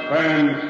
Suspense.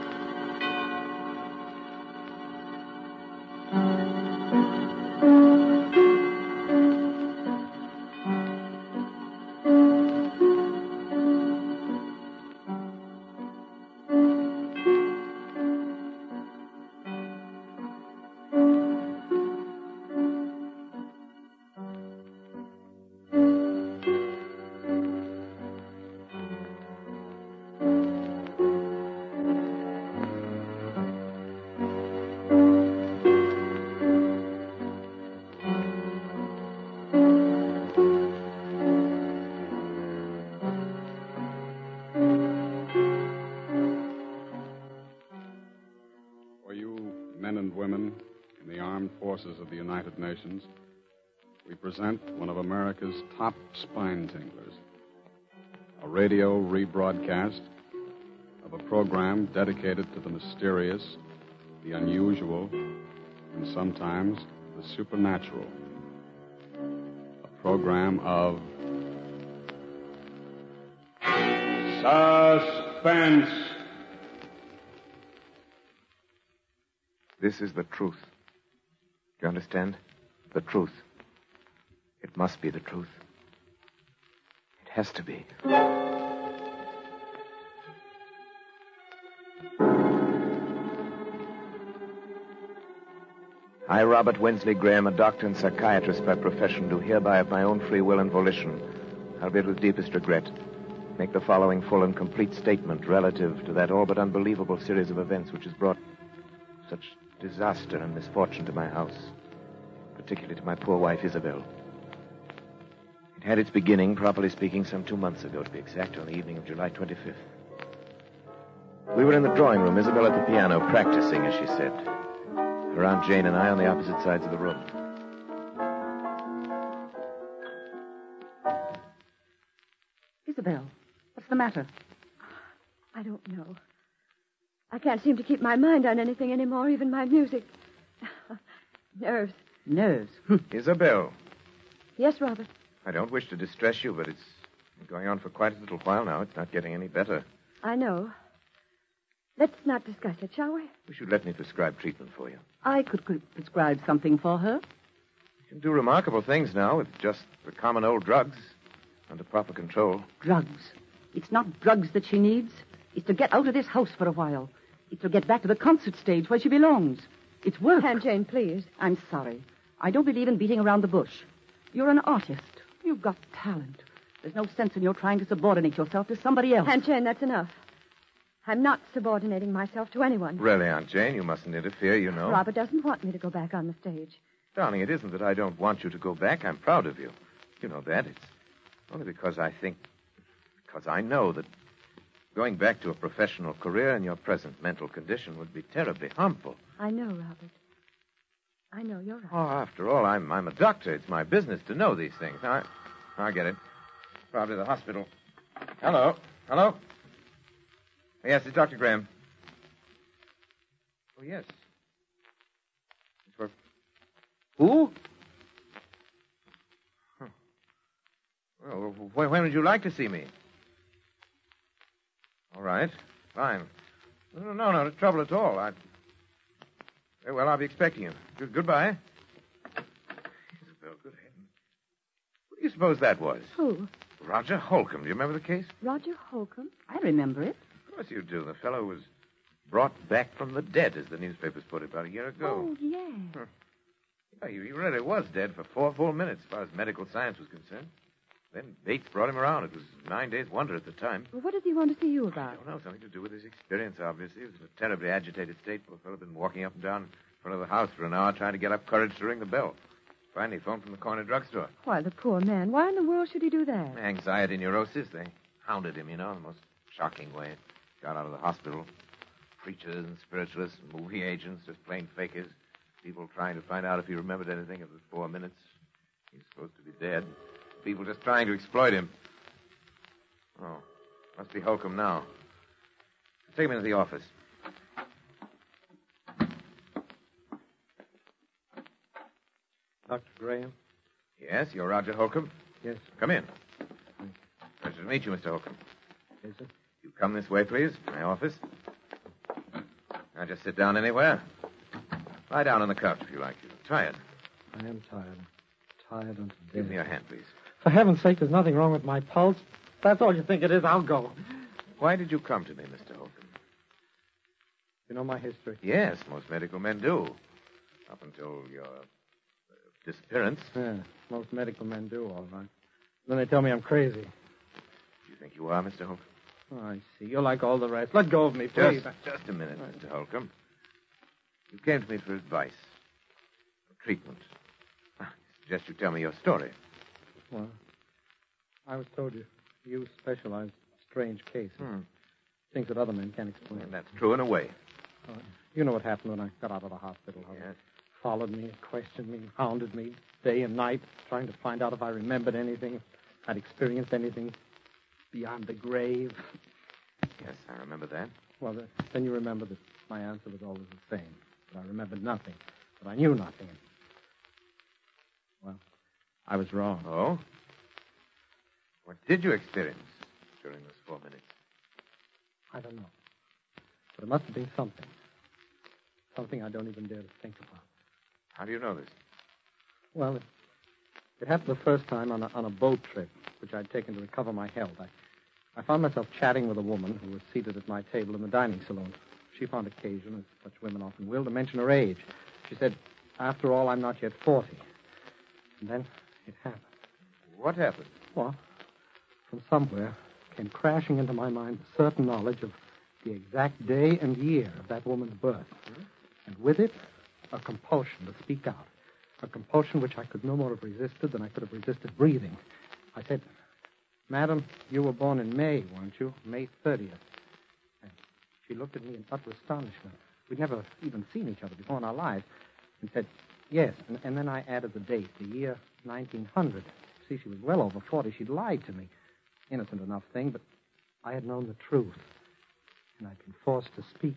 Of the United Nations, we present one of America's top spine tinglers, a radio rebroadcast of a program dedicated to the mysterious, the unusual, and sometimes the supernatural. A program of suspense. This is the truth. You understand? The truth. It must be the truth. It has to be. I, Robert Wensley Graham, a doctor and psychiatrist by profession, do hereby of my own free will and volition, albeit with deepest regret, make the following full and complete statement relative to that all but unbelievable series of events which has brought such disaster and misfortune to my house, particularly to my poor wife, Isabel. It had its beginning, properly speaking, some 2 months ago, to be exact, on the evening of July 25th. We were in the drawing room, Isabel at the piano, practicing, as she said. Her Aunt Jane and I on the opposite sides of the room. Isabel, what's the matter? I don't know. I can't seem to keep my mind on anything anymore, even my music. Nerves. Nerves? Isabel. Yes, Robert? I don't wish to distress you, but it's been going on for quite a little while now. It's not getting any better. I know. Let's not discuss it, shall we? You should let me prescribe treatment for you. I could prescribe something for her. You can do remarkable things now with just the common old drugs under proper control. Drugs? It's not drugs that she needs. It's to get out of this house for a while. It's to get back to the concert stage where she belongs. It's work. Aunt Jane, please. I'm sorry. I don't believe in beating around the bush. You're an artist. You've got talent. There's no sense in your trying to subordinate yourself to somebody else. Aunt Jane, that's enough. I'm not subordinating myself to anyone. Really, Aunt Jane, you mustn't interfere, you know. Robert doesn't want me to go back on the stage. Darling, it isn't that I don't want you to go back. I'm proud of you. You know that. It's only because I know that going back to a professional career in your present mental condition would be terribly harmful. I know, Robert. I know, you're right. Oh, after all, I'm a doctor. It's my business to know these things. I get it. Probably the hospital. Hello? Yes, it's Dr. Graham. Oh, yes. It's for... Who? Huh. Well, when would you like to see me? All right. Fine. No, no trouble at all. Very well, I'll be expecting you. Goodbye. Isabel, good heavens. What do you suppose that was? Who? Roger Holcomb. Do you remember the case? Roger Holcomb? I remember it. Of course you do. The fellow was brought back from the dead, as the newspapers put it, about a year ago. Oh, yeah. Yeah, he really was dead for 4 full minutes, as far as medical science was concerned. Then Bates brought him around. It was 9 days' wonder at the time. Well, what does he want to see you I about? don't know. Something to do with his experience, obviously. He was in a terribly agitated state. Poor fellow had been walking up and down in front of the house for an hour trying to get up courage to ring the bell. Finally, he phoned from the corner drugstore. Why, the poor man. Why in the world should he do that? Anxiety, neurosis. They hounded him, in the most shocking way. Got out of the hospital. Preachers and spiritualists and movie agents, just plain fakers. People trying to find out if he remembered anything of the 4 minutes. He's supposed to be dead. People just trying to exploit him. Oh, must be Holcomb now. Take him into the office. Dr. Graham? Yes, you're Roger Holcomb? Yes. Come in. Pleasure to meet you, Mr. Holcomb. Is it? You Come this way, please. My office. Now just sit down anywhere. Lie down on the couch if you like. You're tired. I am tired. Tired unto death. Give me your hand, please. For heaven's sake, there's nothing wrong with my pulse. If that's all you think it is, I'll go. Why did you come to me, Mr. Holcomb? You know my history? Yes, most medical men do. Up until your disappearance. Yeah, most medical men do, all right. Then they tell me I'm crazy. Do you think you are, Mr. Holcomb? Oh, I see. You're like all the rest. Let go of me, please. Just a minute, Mr. Holcomb. You came to me for advice. For treatment. I suggest you tell me your story. Well, I was told you specialize in strange cases. Things that other men can't explain. And that's true in a way. You know what happened when I got out of the hospital. How Yes. they followed me, questioned me, hounded me day and night, trying to find out if I remembered anything, if I'd experienced anything beyond the grave. Yes, I remember that. Well, then you remember that my answer was always the same. That I remembered nothing. That I knew nothing. Well, I was wrong. Oh? What did you experience during those 4 minutes? I don't know. But it must have been something. Something I don't even dare to think about. How do you know this? Well, it happened the first time on a boat trip, which I'd taken to recover my health. I found myself chatting with a woman who was seated at my table in the dining saloon. She found occasion, as such women often will, to mention her age. She said, after all, I'm not yet 40. And then it happened. What happened? Well, from somewhere came crashing into my mind the certain knowledge of the exact day and year of that woman's birth. And with it, a compulsion to speak out. A compulsion which I could no more have resisted than I could have resisted breathing. I said, Madam, you were born in May, weren't you? May 30th. And she looked at me in utter astonishment. We'd never even seen each other before in our lives. And said, yes. And then I added the date, the year 1900. See, she was well over 40. She'd lied to me. Innocent enough thing, but I had known the truth. And I'd been forced to speak.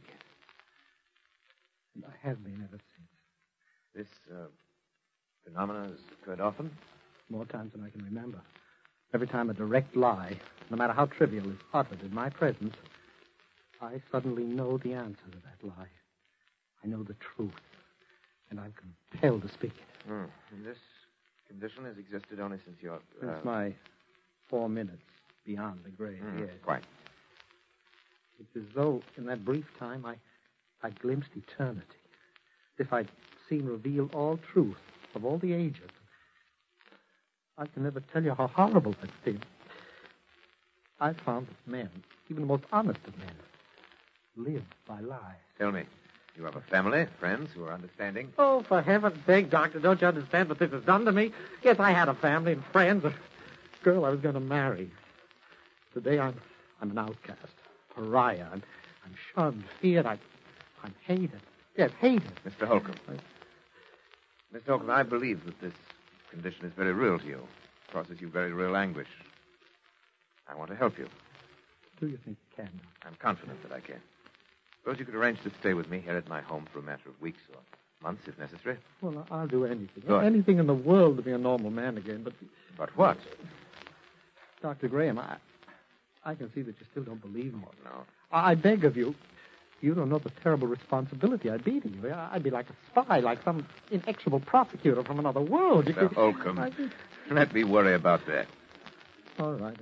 And I have been ever since. This phenomenon has occurred often? More times than I can remember. Every time a direct lie, no matter how trivial, is uttered in my presence, I suddenly know the answer to that lie. I know the truth. And I'm compelled to speak it. And this condition has existed only since your... Since my 4 minutes beyond the grave, yes. Quite. It's as though, in that brief time, I glimpsed eternity. As if I'd seen revealed all truth of all the ages. I can never tell you how horrible that's been. I found that men, even the most honest of men, live by lies. Tell me, you have a family, friends who are understanding? Oh, for heaven's sake, Doctor, don't you understand what this has done to me? Yes, I had a family and friends, a girl I was going to marry. Today I'm an outcast, pariah. I'm shunned, feared. I'm hated. Yes, hated. Mr. Holcomb. Mr. Holcomb, I believe that this condition is very real to you. It causes you very real anguish. I want to help you. Do you think you can? I'm confident that I can. Suppose you could arrange to stay with me here at my home for a matter of weeks or months, if necessary. Well, I'll do anything. Good. Anything in the world to be a normal man again, but... But what? Dr. Graham, I can see that you still don't believe me. Oh, no. I beg of you. You don't know the terrible responsibility I'd be to you. I'd be like a spy, like some inexorable prosecutor from another world. Mr. Holcomb, let me worry about that. All right.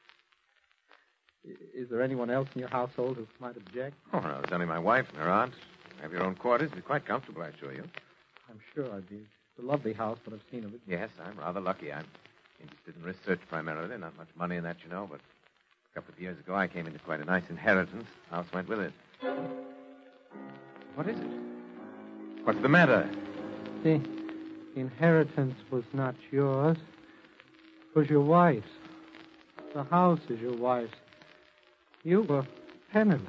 Is there anyone else in your household who might object? Oh, no, there's only my wife and her aunt. Have your own quarters. Be quite comfortable, I assure you. I'm sure I'd be. It's a lovely house, but I've seen of it. Yes, I'm rather lucky. I'm interested in research primarily. Not much money in that, you know, but a couple of years ago I came into quite a nice inheritance. House went with it. What is it? What's the matter? The inheritance was not yours. It was your wife's. The house is your wife's. You were penniless.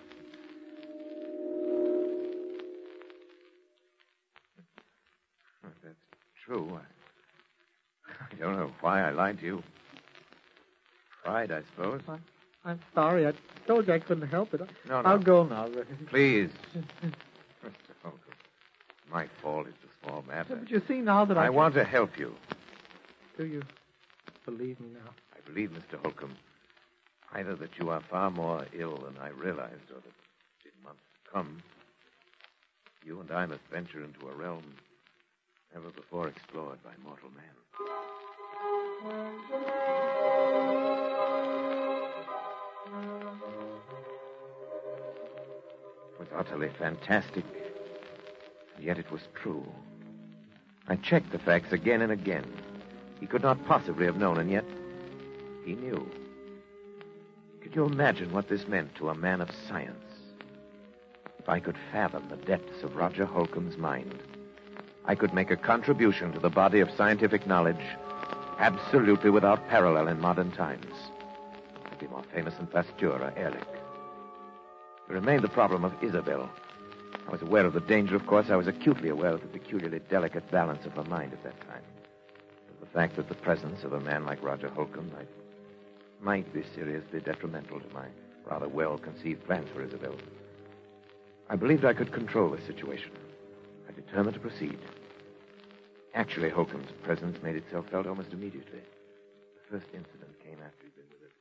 Oh, that's true. I don't know why I lied to you. Pride, I suppose. I'm sorry. I told you I couldn't help it. No. I'll go now. Please. Mr. Holcomb, my fault. It's a small matter. But you see now that I want to help you. Do you believe me now? I believe, Mr. Holcomb, Either that you are far more ill than I realized, or that in months to come, you and I must venture into a realm never before explored by mortal man. It was utterly fantastic, and yet it was true. I checked the facts again and again. He could not possibly have known, and yet he knew. Could you imagine what this meant to a man of science? If I could fathom the depths of Roger Holcomb's mind, I could make a contribution to the body of scientific knowledge absolutely without parallel in modern times. I'd be more famous than Pasteur or Ehrlich. There remained the problem of Isabel. I was aware of the danger, of course. I was acutely aware of the peculiarly delicate balance of her mind at that time. The fact that the presence of a man like Roger Holcomb might be seriously detrimental to my rather well-conceived plans for Isabel. I believed I could control the situation. I determined to proceed. Actually, Holcomb's presence made itself felt almost immediately. The first incident came after he'd been with us.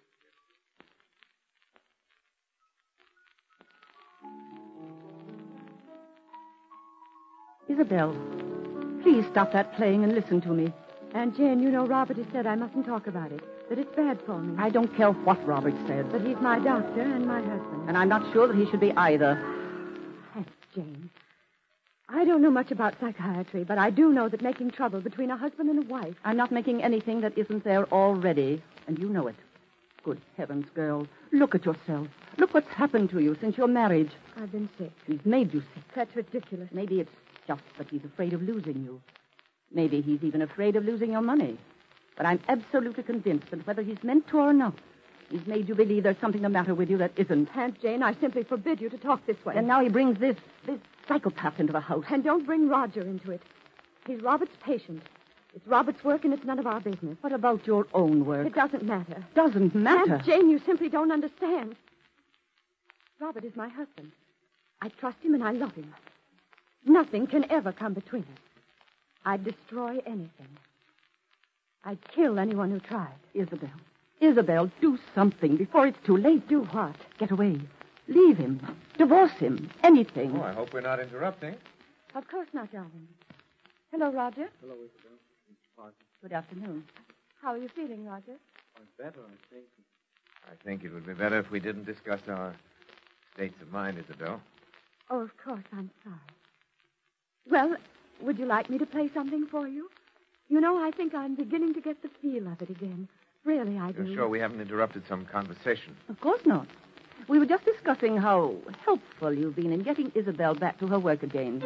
Isabel, please stop that playing and listen to me. Aunt Jane, you know Robert has said I mustn't talk about it, that it's bad for me. I don't care what Robert said. But he's my doctor and my husband. And I'm not sure that he should be either. Aunt Jane, I don't know much about psychiatry, but I do know that making trouble between a husband and a wife... I'm not making anything that isn't there already, and you know it. Good heavens, girl. Look at yourself. Look what's happened to you since your marriage. I've been sick. He's made you sick. That's ridiculous. Maybe it's just that he's afraid of losing you. Maybe he's even afraid of losing your money. But I'm absolutely convinced that whether he's meant to or not, he's made you believe there's something the matter with you that isn't. Aunt Jane, I simply forbid you to talk this way. And now he brings this psychopath into the house. And don't bring Roger into it. He's Robert's patient. It's Robert's work, and it's none of our business. What about your own work? It doesn't matter. Doesn't matter? Aunt Jane, you simply don't understand. Robert is my husband. I trust him and I love him. Nothing can ever come between us. I'd destroy anything. I'd kill anyone who tried. Isabel, do something before it's too late. Do what? Get away. Leave him. Divorce him. Anything. Oh, I hope we're not interrupting. Of course not, darling. Hello, Roger. Hello, Isabel. Good afternoon. How are you feeling, Roger? I'm better, I think. I think it would be better if we didn't discuss our states of mind, Isabel. Oh, of course, I'm sorry. Well, would you like me to play something for you? You know, I think I'm beginning to get the feel of it again. Really, I do. You're sure we haven't interrupted some conversation? Of course not. We were just discussing how helpful you've been in getting Isabel back to her work again.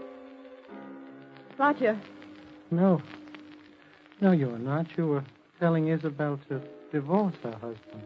Roger. No. No, you were not. You were telling Isabel to divorce her husband.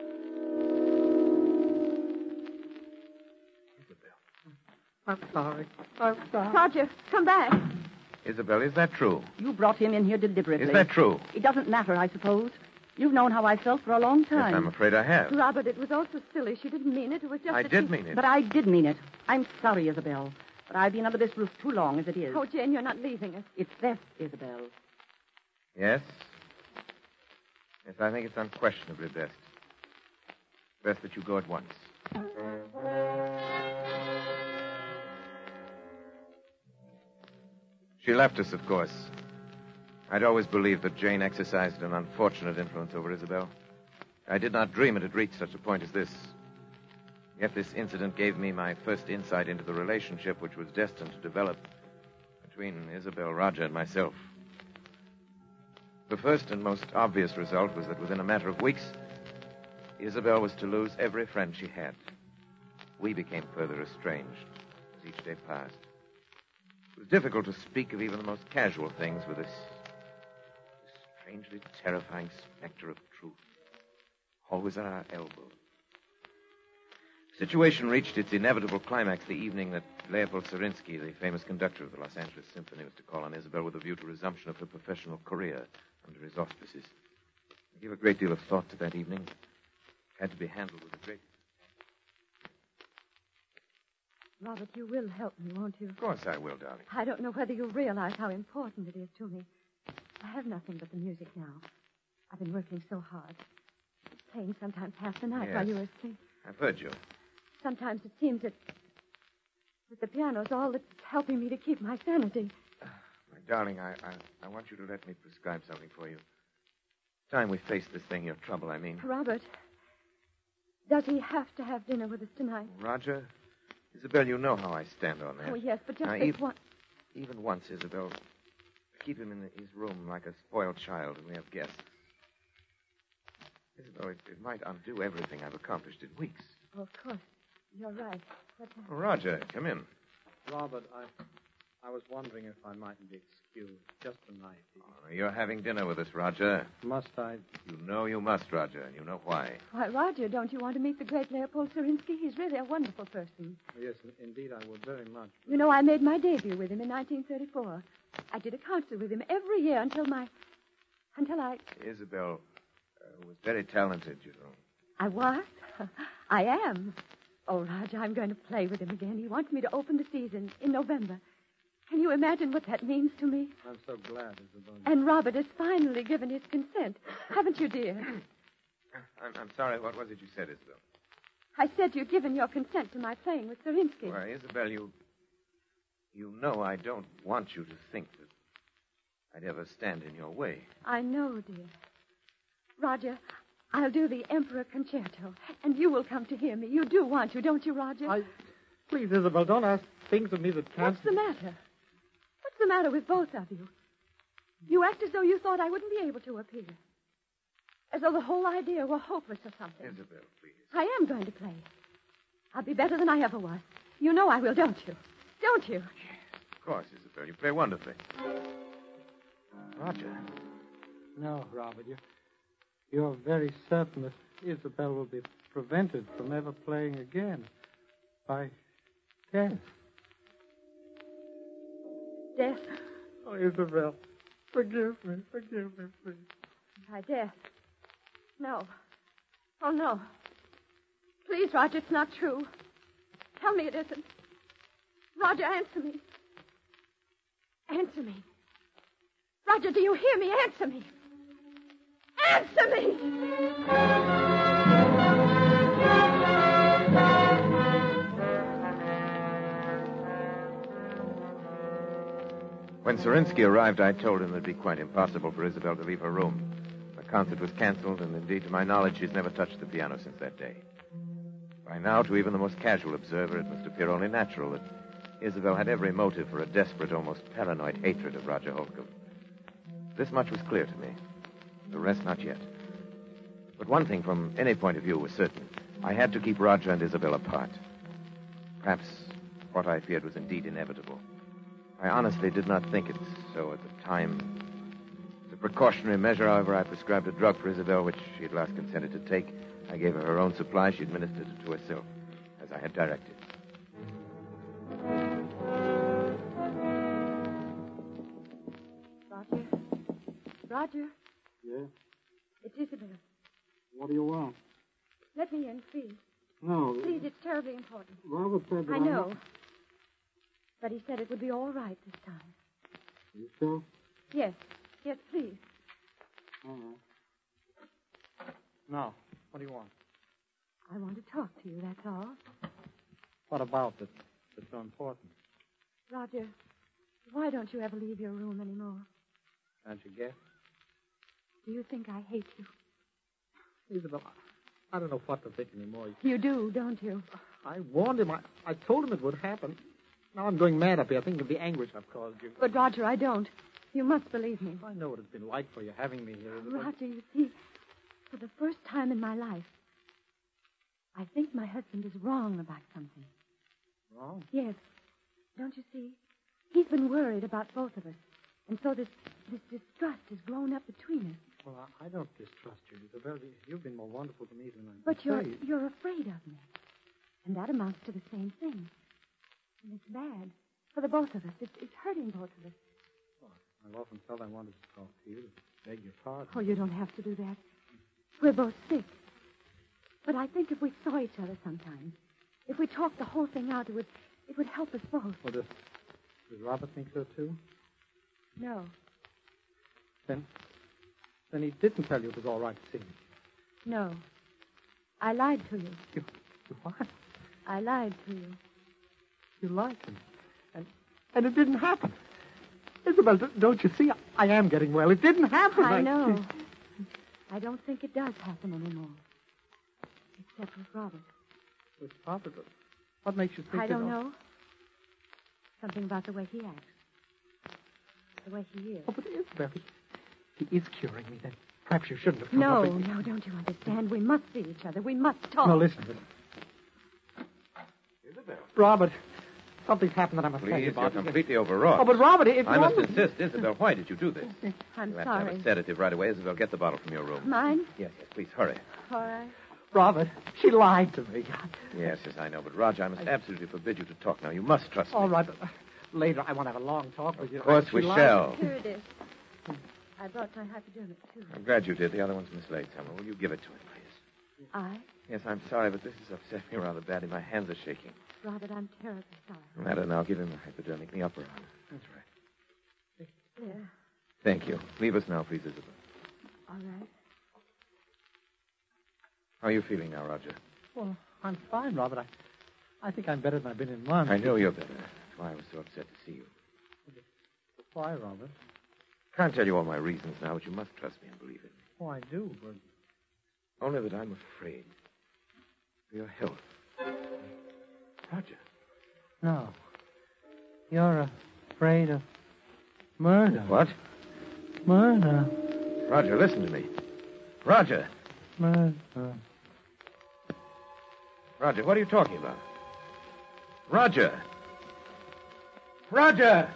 I'm sorry. Roger, come back. Isabel, is that true? You brought him in here deliberately. Is that true? It doesn't matter, I suppose. You've known how I felt for a long time. Yes, I'm afraid I have. Robert, it was all so silly. She didn't mean it. It was just I that did she... mean it. But I did mean it. I'm sorry, Isabel. But I've been under this roof too long as it is. Oh, Jane, you're not leaving us. It's best, Isabel. Yes? Yes, I think it's unquestionably best. Best that you go at once. She left us, of course. I'd always believed that Jane exercised an unfortunate influence over Isabel. I did not dream it had reached such a point as this. Yet this incident gave me my first insight into the relationship which was destined to develop between Isabel, Roger, and myself. The first and most obvious result was that within a matter of weeks, Isabel was to lose every friend she had. We became further estranged as each day passed. It was difficult to speak of even the most casual things with this strangely terrifying specter of truth, always at our elbow. The situation reached its inevitable climax the evening that Leopold Serinsky, the famous conductor of the Los Angeles Symphony, was to call on Isabel with a view to resumption of her professional career under his auspices. I gave a great deal of thought to that evening. It had to be handled with a great... Robert, you will help me, won't you? Of course I will, darling. I don't know whether you realize how important it is to me. I have nothing but the music now. I've been working so hard. playing sometimes half the night Yes. while you were asleep. I've heard you. Sometimes it seems that the piano's all that's helping me to keep my sanity. My darling, I want you to let me prescribe something for you. It's time we face this thing, your trouble, I mean. Robert, does he have to have dinner with us tonight? Roger, Isabel, you know how I stand on that. Oh, yes, but just Now, this one. Even once, Isabel, keep him in his room like a spoiled child when we have guests. Isabel, it might undo everything I've accomplished in weeks. Oh, of course. You're right. But, Roger, come in. Robert, I was wondering if I mightn't be excused just tonight. Oh, you're having dinner with us, Roger. Must I? You know you must, Roger, and you know why. why, Roger, don't you want to meet the great Leopold Surinsky? He's really a wonderful person. Yes, indeed, I would very much. You know, I made my debut with him in 1934. I did a concert with him every year until I... Isabel was very talented, you know. I was? I am. Oh, Roger, I'm going to play with him again. He wants me to open the season in November. Can you imagine what that means to me? I'm so glad, Isabel. And Robert has finally given his consent. Haven't you, dear? I'm sorry. What was it you said, Isabel? I said you'd given your consent to my playing with Surinsky. Why, Isabel, you know I don't want you to think that I'd ever stand in your way. I know, dear. Roger, I'll do the Emperor Concerto, and you will come to hear me. You do want to, don't you, Roger? Please, Isabel, don't ask things of me that can't... What's the matter? What's the matter with both of you? You act as though you thought I wouldn't be able to appear. As though the whole idea were hopeless or something. Isabel, please. I am going to play. I'll be better than I ever was. You know I will, don't you? Don't you? Of course, Isabel. You play wonderfully. Roger. No, Robert, you're very certain that Isabel will be prevented from ever playing again by death. Death? Oh, Isabel, forgive me, please. By death? No. Oh, no. Please, Roger, it's not true. Tell me it isn't. Roger, answer me. Answer me. Roger, do you hear me? Answer me. Answer me! When Surinsky arrived, I told him it would be quite impossible for Isabel to leave her room. The concert was canceled, and indeed, to my knowledge, she's never touched the piano since that day. By now, to even the most casual observer, it must appear only natural that Isabel had every motive for a desperate, almost paranoid hatred of Roger Holcomb. This much was clear to me. The rest, not yet. But one thing, from any point of view, was certain. I had to keep Roger and Isabel apart. Perhaps what I feared was indeed inevitable. I honestly did not think it so at the time. As a precautionary measure, however, I prescribed a drug for Isabel, which she at last consented to take. I gave her her own supply. She administered it to herself, as I had directed. Roger? Roger? Yeah? It's Isabel. What do you want? Let me in, please. No. Please, it's terribly important. Robert said that I know. But he said it would be all right this time. You sure? Yes. Yes, please. All right. Now, what do you want? I want to talk to you, that's all. What about it that's so important? Roger, why don't you ever leave your room anymore? Can't you guess? Do you think I hate you? Isabel, I don't know what to think anymore. You do, don't you? I warned him. I told him it would happen. Now I'm going mad up here, thinking of the anguish I've caused you. But, Roger, I don't. You must believe me. I know what it's been like for you having me here. Isabel. Roger, you see, for the first time in my life, I think my husband is wrong about something. Wrong? Yes. Don't you see? He's been worried about both of us. And so this distrust has grown up between us. Well, I don't distrust you, Isabel. You've been more wonderful to me than I'm But afraid. you're afraid of me. And that amounts to the same thing. And it's bad. For the both of us. It's hurting both of us. Oh, I've often felt I wanted to talk to you, to beg your pardon. Oh, you don't have to do that. We're both sick. But I think if we saw each other sometimes, if we talked the whole thing out, it would help us both. Well, does Robert think so, too? No. Then he didn't tell you it was all right to see me. No. I lied to you. You what? I lied to you. You lied to me. And it didn't happen. Isabel, don't you see? I am getting well. It didn't happen. I know. I don't think it does happen anymore. Except with Robert. With Robert? What makes you think I don't know. Something about the way he acts. The way he is. Oh, but Isabel, he is curing me. Then perhaps you shouldn't have come No, up with... no, don't you understand? We must see each other. We must talk. No, listen. Isabel. Robert, something's happened that I must tell you Please, about. you're completely overwrought. Oh, but Robert, if I you must want insist. Isabel, why did you do this? I'm You have to sorry. have a sedative right away. Isabel, get the bottle from your room. Mine? Yes, please, hurry. All right. Robert, she lied to me. Yes, I know. But, Roger, I must absolutely forbid you to talk now. You must trust me. All right, but later I want to have a long talk with you. Of course She we lied. shall. Here it is. I brought my hypodermic, too. I'm glad you did. The other one's mislaid somewhere. Will you give it to him, please? I? Yes, I'm sorry, but this has upset me rather badly. My hands are shaking. Robert, I'm terribly sorry. No matter now. Give him the hypodermic in the upper arm. That's right. There. Thank you. Leave us now, please, Isabel. All right. How are you feeling now, Roger? Well, I'm fine, Robert. I think I'm better than I've been in months. I know you're better. That's why I was so upset to see you. Why, Robert? Can't tell you all my reasons now, but you must trust me and believe in me. Oh, I do, but... Only that I'm afraid for your health. Roger. No. You're afraid of murder. What? Murder. Roger, listen to me. Roger. Murder. Roger, what are you talking about? Roger. Roger!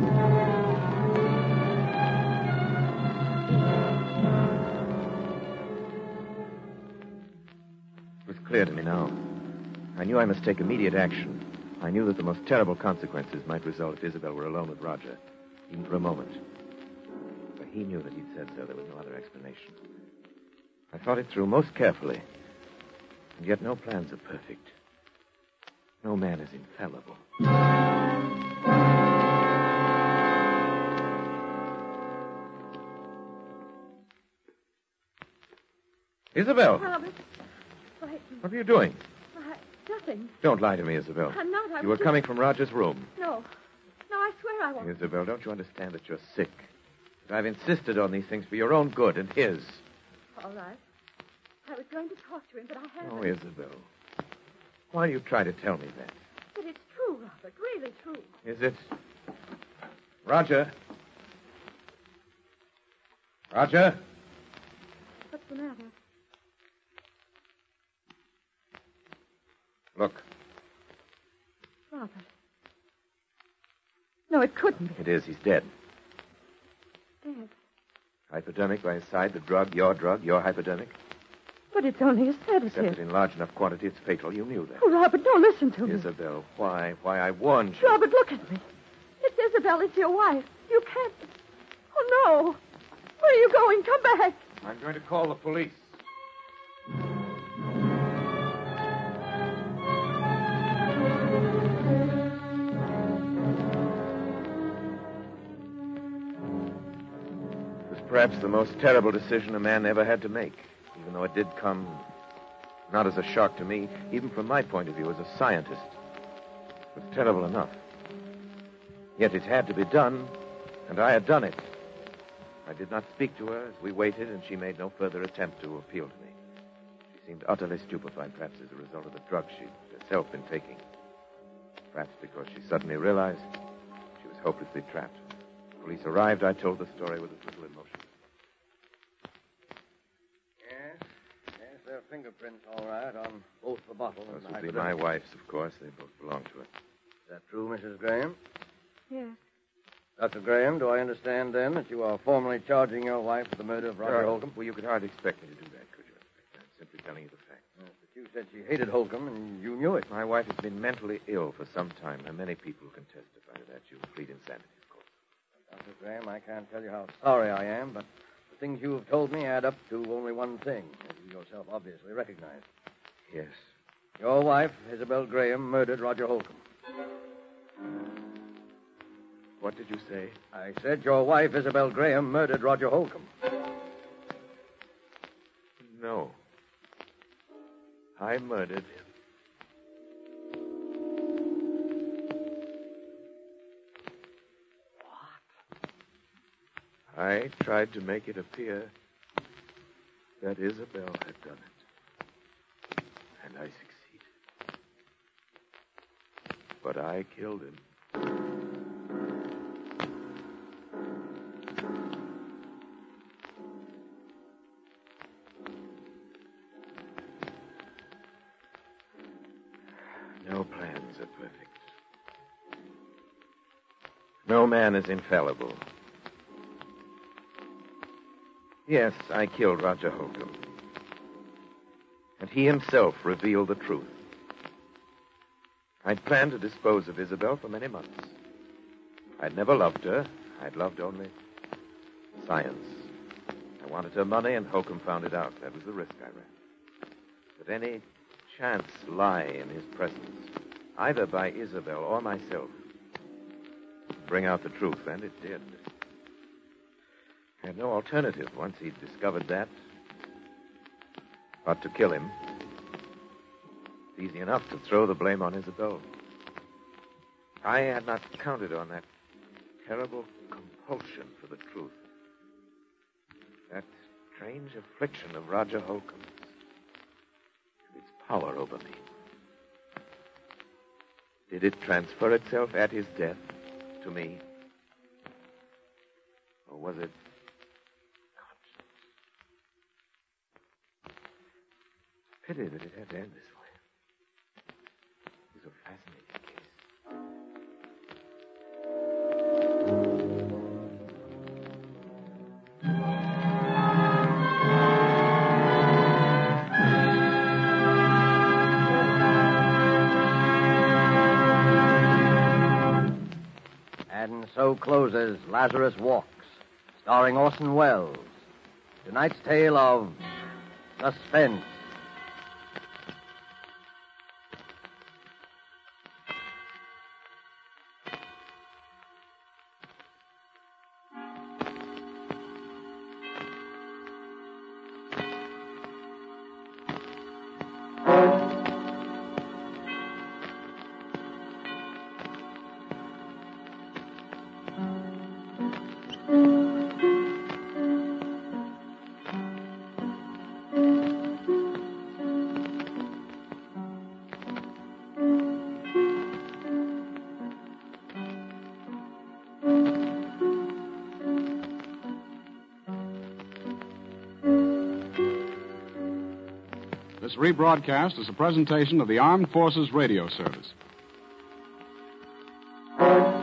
It was clear to me now. I knew I must take immediate action. I knew that the most terrible consequences might result if Isabel were alone with Roger, even for a moment. But he knew that he'd said so. There was no other explanation. I thought it through most carefully. And yet no plans are perfect. No man is infallible. Isabel! Robert. Why, What are you doing? nothing. Don't lie to me, Isabel. I'm not. You were coming from Roger's room. No. No, I swear I won't. Isabel, don't you understand that you're sick? That I've insisted on these things for your own good and his. All right. I was going to talk to him, but I haven't. Oh, Isabel. Why do you try to tell me that? But it's true, Robert. Really true. Is it? Roger? Roger? What's the matter? Look, Robert. No, it couldn't be. it is. He's dead. Dead. Hypodermic by his side, the drug, your hypodermic. But it's only a Except that sedative. in large enough quantity, it's fatal. You knew that. Oh, Robert, don't listen to me. Isabel, why? Why, I warned you. Robert, look at me. It's Isabel. It's your wife. You can't. Oh, no. Where are you going? Come back. I'm going to call the police. It was perhaps the most terrible decision a man ever had to make, even though it did come not as a shock to me, even from my point of view as a scientist. It was terrible enough. Yet it had to be done, and I had done it. I did not speak to her as we waited, and she made no further attempt to appeal to me. She seemed utterly stupefied, perhaps as a result of the drugs she'd herself been taking. Perhaps because she suddenly realized she was hopelessly trapped. When police arrived, I told the story with as little emotion. Yes, there are fingerprints, all right, on both the bottle and Those the would be hypodermic. my wife's, of course. They both belong to her. Is that true, Mrs. Graham? Yes. Dr. Graham, do I understand then that you are formally charging your wife with the murder of Roger Holcomb? Well, you could hardly expect me to do that, could you, Inspector? I'm simply telling you the facts. Yes, but you said she hated Holcomb, and you knew it. My wife has been mentally ill for some time. There are many people who can testify to that. You plead insanity, of course. Dr. Graham, I can't tell you how sorry I am, but the things you have told me add up to only one thing, as you yourself obviously recognize. Yes. Your wife, Isabel Graham, murdered Roger Holcomb. What did you say? I said your wife, Isabel Graham, murdered Roger Holcomb. No. I murdered him. I tried to make it appear that Isabel had done it. And I succeeded. But I killed him. No plans are perfect. No man is infallible. Yes, I killed Roger Holcomb. And he himself revealed the truth. I'd planned to dispose of Isabel for many months. I'd never loved her. I'd loved only science. I wanted her money, and Holcomb found it out. That was the risk I ran. But any chance lie in his presence, either by Isabel or myself, bring out the truth, and it did. I had no alternative once he'd discovered that. But to kill him. It's easy enough to throw the blame on Isabel. I had not counted on that terrible compulsion for the truth. That strange affliction of Roger Holcomb's. Its power over me. Did it transfer itself at his death to me? Or was it pity that it had to end this way. It was a fascinating case. And so closes Lazarus Walks, starring Orson Welles. Tonight's tale of suspense. This rebroadcast is a presentation of the Armed Forces Radio Service.